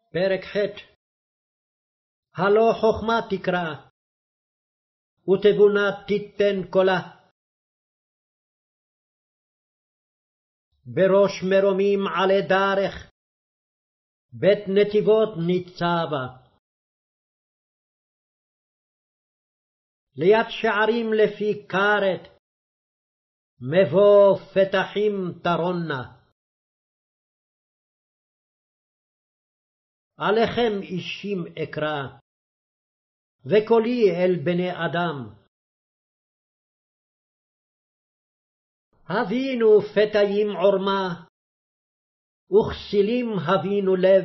פרק ח' הלא חכמה תקרא, ותבונה תיתן קולה. בראש מרומים עלי דרך, בית נתיבות ניצבה. ליד שערים לפי כרת, מבוא פתחים תרונה. עליכם אישים אקרא, וקולי אל בני אדם. הבינו פתאים עורמה, וכסילים הבינו לב.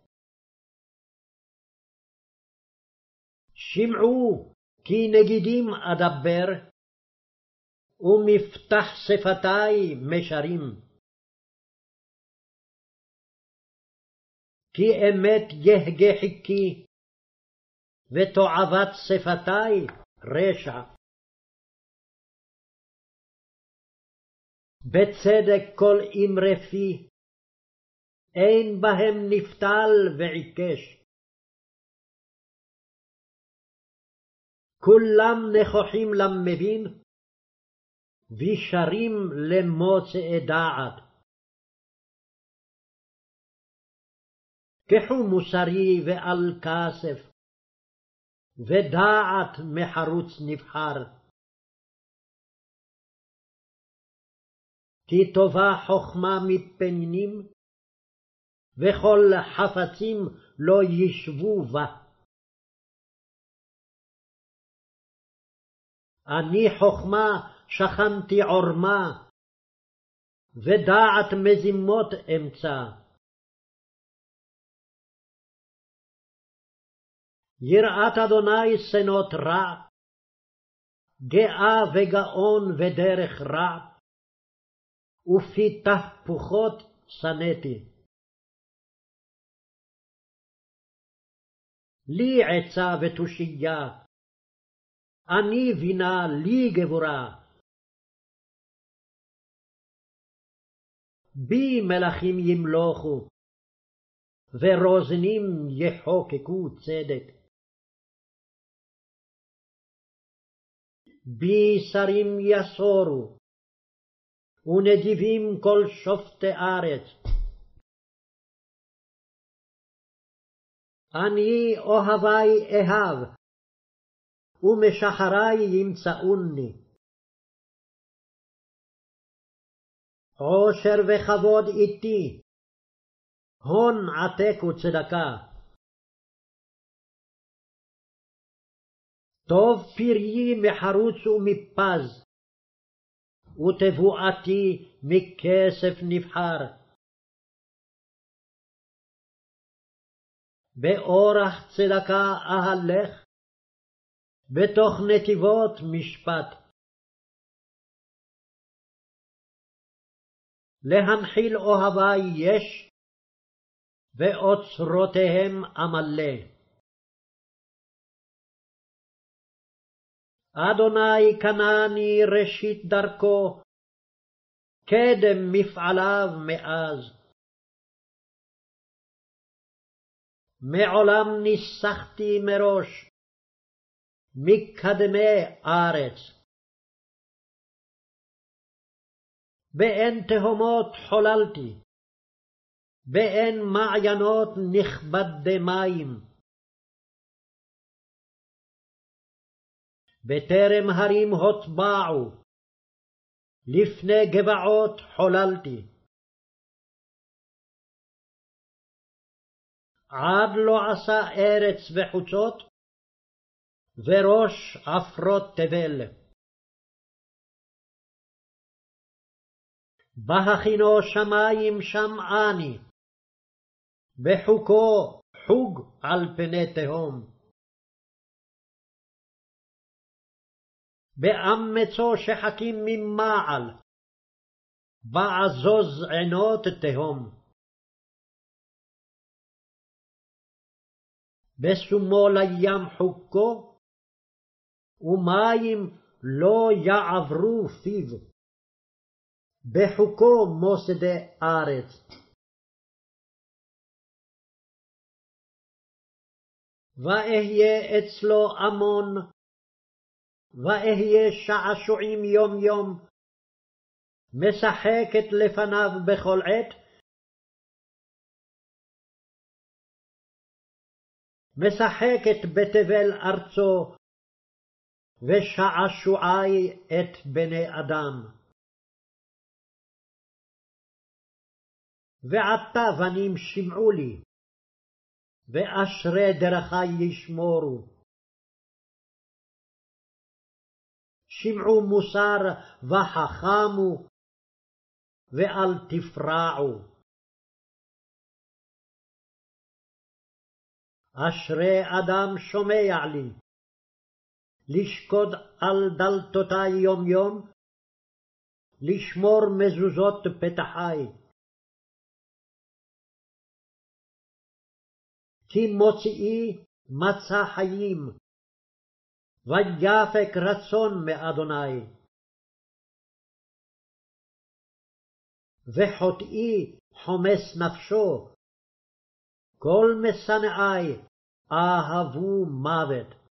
שמעו כי נגידים אדבר, ומפתח שפתי משרים. כי אמת יהגה חיקי, ותועבת שפתי רשע. בצדק כל אמרי פי, אין בהם נפתל ועיקש. כולם נכוחים למבין, וישרים למוצאי דעת. קחו מוסרי ועל כסף, ודעת מחרוץ נבחר. כי טובה חכמה מפנינים, וכל חפצים לא ישבו בה. אני חכמה שכנתי עורמה, ודעת מזימות אמצע. יראת אדוני שנות רע, גאה וגאון ודרך רע, ופי תהפוכות שנאתי. לי עצה ותושייה, אני בינה לי גבורה. בי מלכים ימלוכו, ורוזנים יחוקקו צדק. בי שרים יסורו, ונדיבים כל שופטי ארץ. אני אוהבי אהב, ומשחרי ימצאוני. עושר וכבוד איתי, הון עתק וצדקה. טוב פריי מחרוץ ומפז, ותבואתי מכסף נבחר. באורח צדקה אהלך, בתוך נתיבות משפט. להנחיל אוהבי יש, ואוצרותיהם אמלא. אדוני קנני ראשית דרכו, קדם מפעליו מאז. מעולם ניסחתי מראש, מקדמי ארץ. באין תהומות חוללתי, באין מעיינות נכבדי מים. בטרם הרים הוטבעו, לפני גבעות חוללתי. עד לא עשה ארץ וחוצות, וראש עפרות תבל. בהכינו שמים שמעני, בחוקו חוג על פני תהום. באמצו שחקים ממעל, בעזוז עינות תהום. בסומו לים חוקו, ומים לא יעברו פיו. בחוקו מוסדי ארץ. ואהיה אצלו המון, ואהיה שעשועים יום יום, משחקת לפניו בכל עת, משחקת בתבל ארצו, ושעשועי את בני אדם. ועתה בנים שמעו לי, ואשרי דרכי ישמורו. שמעו מוסר וחכמו, ואל תפרעו. אשרי אדם שומע לי, לשקוד על דלתותי יום יום, לשמור מזוזות פתחי. כי מוציאי מצא חיים, ויפק רצון מאדוני. וחוטאי חומס נפשו, כל משנאי אהבו מוות.